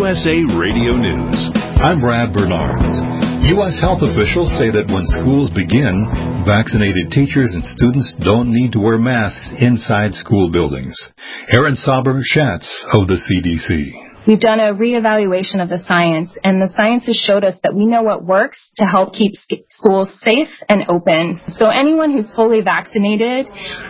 USA Radio News. I'm Brad Bernards. U.S. health officials say that when schools begin, vaccinated teachers and students don't need to wear masks inside school buildings. Erin Sauber-Schatz of the CDC. We've done a reevaluation of the science, and the science has showed us that we know what works to help keep schools safe and open. So anyone who's fully vaccinated,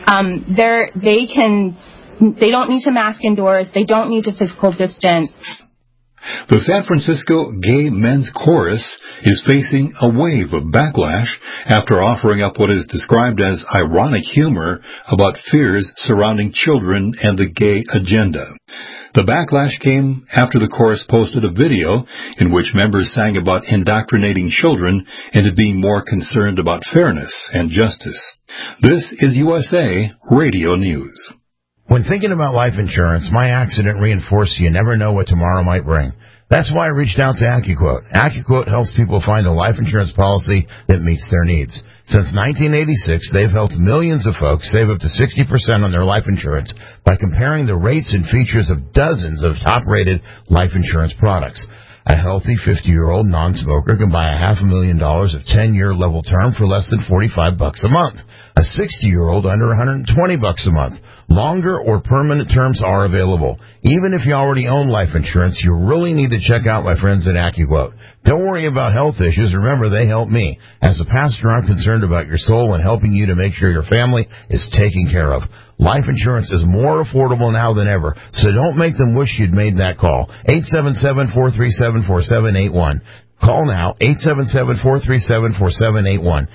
they don't need to mask indoors. They don't need to physical distance. The San Francisco Gay Men's Chorus is facing a wave of backlash after offering up what is described as ironic humor about fears surrounding children and the gay agenda. The backlash came after the chorus posted a video in which members sang about indoctrinating children into being more concerned about fairness and justice. This is USA Radio News. When thinking about life insurance, my accident reinforced you never know what tomorrow might bring. That's why I reached out to AccuQuote. AccuQuote helps people find a life insurance policy that meets their needs. Since 1986, they've helped millions of folks save up to 60% on their life insurance by comparing the rates and features of dozens of top-rated life insurance products. A healthy 50-year-old non-smoker can buy $500,000 of 10-year level term for less than $45 a month. A 60-year-old under $120 a month. Longer or permanent terms are available. Even if you already own life insurance, you really need to check out my friends at AccuQuote. Don't worry about health issues. Remember, they help me. As a pastor, I'm concerned about your soul and helping you to make sure your family is taken care of. Life insurance is more affordable now than ever, so don't make them wish you'd made that call. 877-437-4781. Call now, 877-437-4781.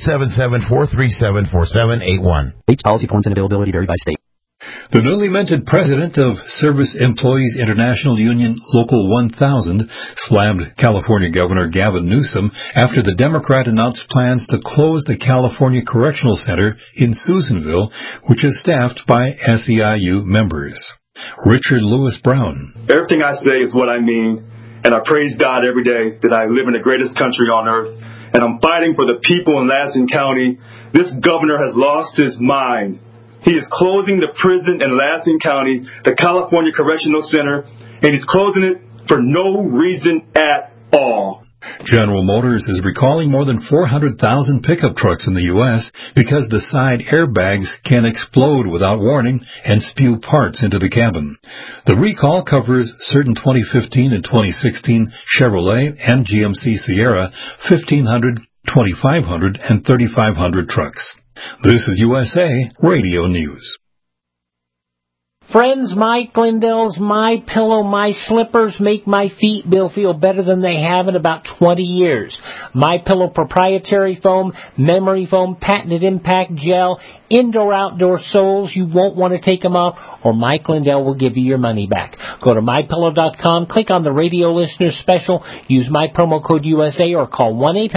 877-437-4781. Rates, policy forms, and availability vary by state. The newly minted president of Service Employees International Union Local 1000 slammed California Governor Gavin Newsom after the Democrat announced plans to close the California Correctional Center in Susanville, which is staffed by SEIU members. Richard Lewis Brown. Everything I say is what I mean, and I praise God every day that I live in the greatest country on earth, and I'm fighting for the people in Lansing County. This governor has lost his mind. He is closing the prison in Lansing County, the California Correctional Center, and he's closing it for no reason at all. General Motors is recalling more than 400,000 pickup trucks in the U.S. because the side airbags can explode without warning and spew parts into the cabin. The recall covers certain 2015 and 2016 Chevrolet and GMC Sierra 1500, 2500, and 3500 trucks. This is USA Radio News. Friends, Mike Lindell's My Pillow, My Slippers make my feet feel better than they have in about 20 years. My Pillow proprietary foam, memory foam, patented impact gel, indoor-outdoor soles. You won't want to take them off, or Mike Lindell will give you your money back. Go to MyPillow.com, click on the radio listener special, use my promo code USA, or call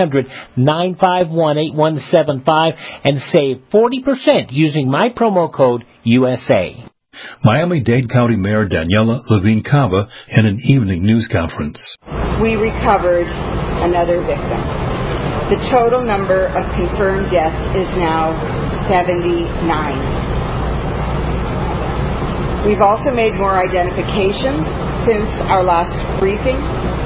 1-800-951-8175 and save 40% using my promo code USA. Miami-Dade County Mayor Daniela Levine Cava in an evening news conference. We recovered another victim. The total number of confirmed deaths is now 79. We've also made more identifications since our last briefing.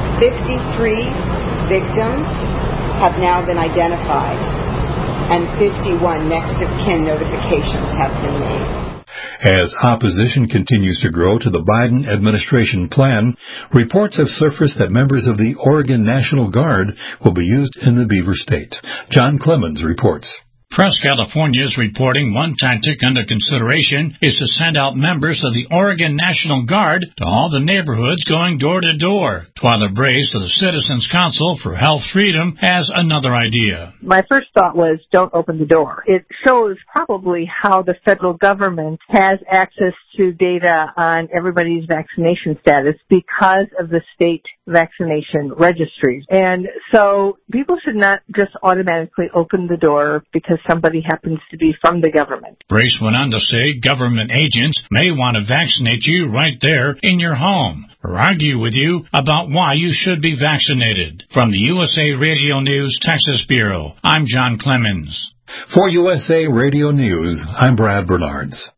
53 victims have now been identified, and 51 next of kin notifications have been made. As opposition continues to grow to the Biden administration plan, reports have surfaced that members of the Oregon National Guard will be used in the Beaver State. John Clemens reports. Press California is reporting one tactic under consideration is to send out members of the Oregon National Guard to all the neighborhoods going door to door. Twyla Brace of the Citizens Council for Health Freedom has another idea. My first thought was, don't open the door. It shows probably how the federal government has access to data on everybody's vaccination status because of the state vaccination registries. And so people should not just automatically open the door because somebody happens to be from the government. Brace went on to say government agents may want to vaccinate you right there in your home or argue with you about why you should be vaccinated. From the USA Radio News Texas Bureau, I'm John Clemens. For USA Radio News, I'm Brad Bernards.